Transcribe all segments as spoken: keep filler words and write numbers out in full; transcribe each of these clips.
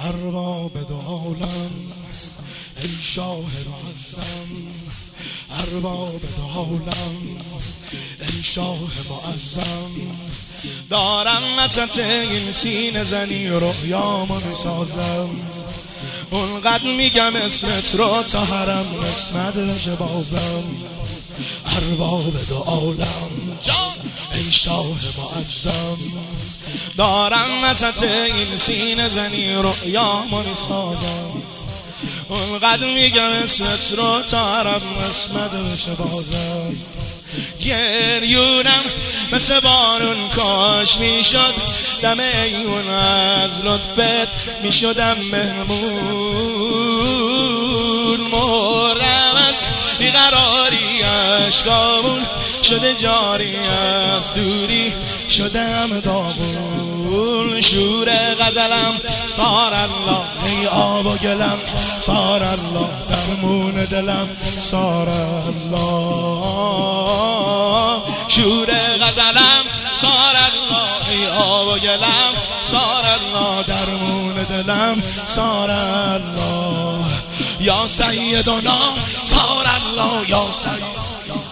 ارباب دو عالم ای شاه معظم، ارباب دو عالم ای شاه معظم، دارم وسط این سینه زنی رویامو میسازم، اونقدر میگم اسمت رو تا حرم اسمت بشه بازم، ارباب دو عالم ای شاه معظم، دارم وسط این سینه زنی رویامو میسازم، اونقدر میگم اسمت رو تا حرم اسمت بشه بازم، گریونم مثل بارون کاش میشد دم ایون، از لطفت میشدم مهمون، مردم از بیقراری اشکامون شده جاری، از دوری شدم داغون، شور غزلم سار الله ای آب و گلم، سار الله درمون دلم، سار الله شور غزلم، سار الله ای آب و گلم، سار الله درمون دلم، سار الله یا سیدنا، سار الله یا سیدنا،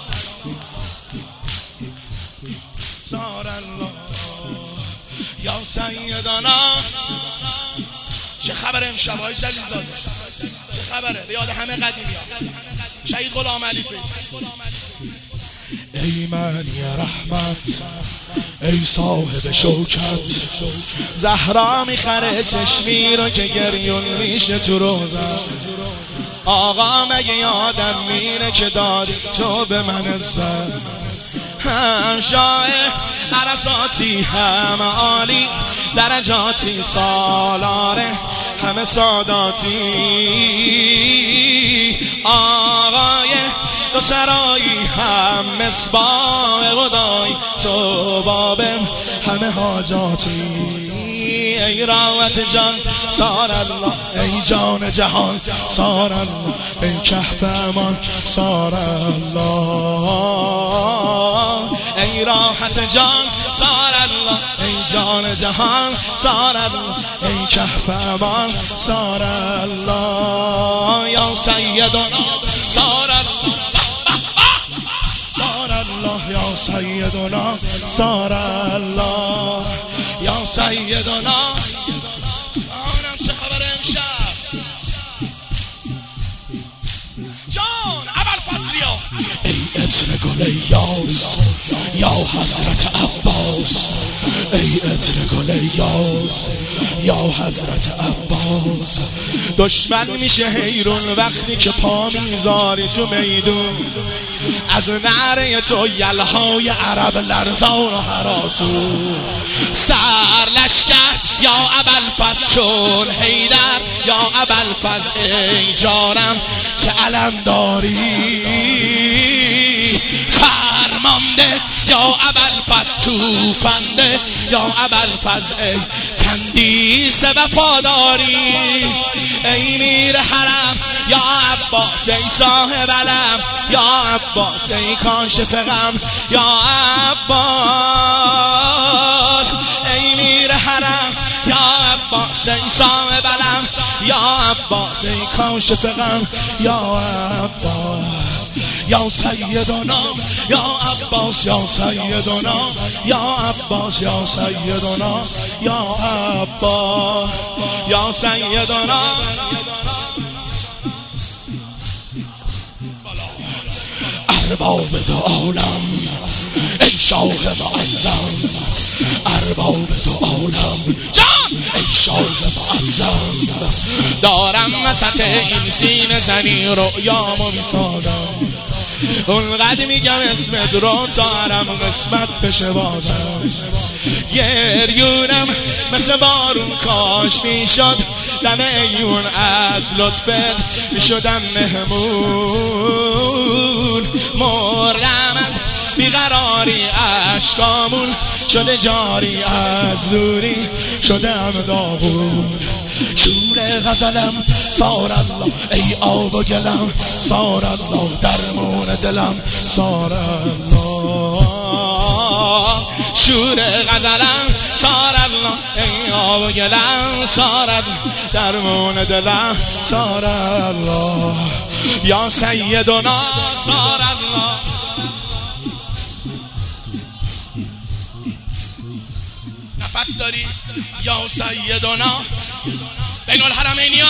سار الله یا سیدنا. چه خبر امشب های جلیزاده؟ چه خبره؟ به یاد همه قدیمی ها شهید غلام علی فیض. ای معنی رحمت ای صاحب شوکت، زهرا میخره چشمی رو که گریون میشه تو روزم، آقا مگه یادم میره که دادی تو به من عزت، هم شاه عرصاتی هم عالی درجاتی، سالاره همه ساداتی، آقای دو سرایی هم مصباح خدایی، تو بابم همه حاجاتی، ای راحت جان سار الله ای جان جهان، سار الله ای کهف امان، سار الله ای راحت جان، سار الله ای جان جهان، سار الله ای کهف امان، سار الله یا سیدنا، سار الله، سار الله یا سیدنا، سار الله یا سیدنا. آنم چه خبر امشب جان ابوالفضلیا، ای عطر گل یاس یا حضرت عباس، ای عطر گل یاس یا حضرت عباس، دشمن میشه حیرون وقتی که پا میذاری تو میدون، از نعره تو یلهای عرب لرزان و هراسون، سر لشکر یا ابوالفضل چون حیدر، یا ابوالفضل ای جانم چه علم داری، فرمانده یا ابوالفضل توفنده، یا ابوالفضل ای تندیس وفاداری، ای میر حرم یا عباس ای صاحب علم، یا عباس ای کاشف غم، یا عباس ای میر حرم، یا عباس ای صاحب علم، یا عباس ای کاشف غم، یا عباس یا سیدنا، یا عباس یا سیدنا، یا عباس یا سیدنا، یا عباس یا سیدنا. ارباب دو عالم ای شاه معظم، ارباب دو عالم جان ای شاه معظم، دارم وسط این سینه زنی رویامو میسازم، اونقدر میگم اسمت رو تا حرم قسمت بشه بازم، گریونم مثل بارون کاش میشد دم ایون، از لطفت میشدم مهمون، مردم از بیقراری اشکامون شده جاری، از دوری شدم داغون، شور غزلم سار الله ای آب و گلم، سار الله درمون دلم، سار الله الله شور غزلم سار الله ای آب و گلم سار الله درمون دلم سار الله یا سیدنا سار الله نفس داری یا سیدنا بین الحرمینیا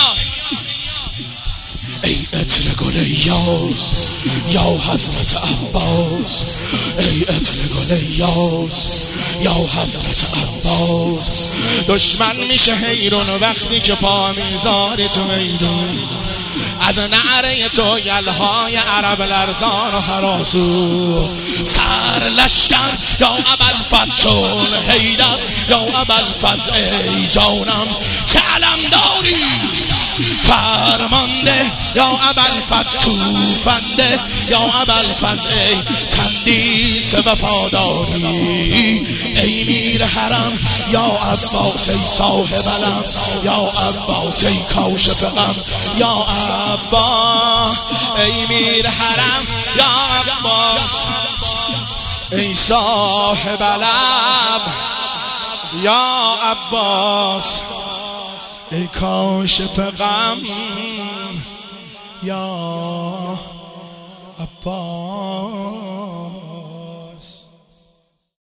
ای عطر گل یاس یا حضرت عباس ای عطر گل یاس یا حضرت عباس دشمن میشه حیرون وقتی که پا میذاری تو میدون از نعره تو یلهای عرب لرزان و هراسو سر لشکر یا ابوالفضل چون حیدر یا ابوالفضل ای جانم چه علم داری فرمانده یا ابوالفضل توفنده یا ابوالفضل ای تندیس وفاداری ای میر حرم یا عباس ای صاحب علم یا عباس ای کاشف غم یا عباس ای میر حرم یا عباس ای صاحب علم یا عباس ای کاشف غم یا عباس.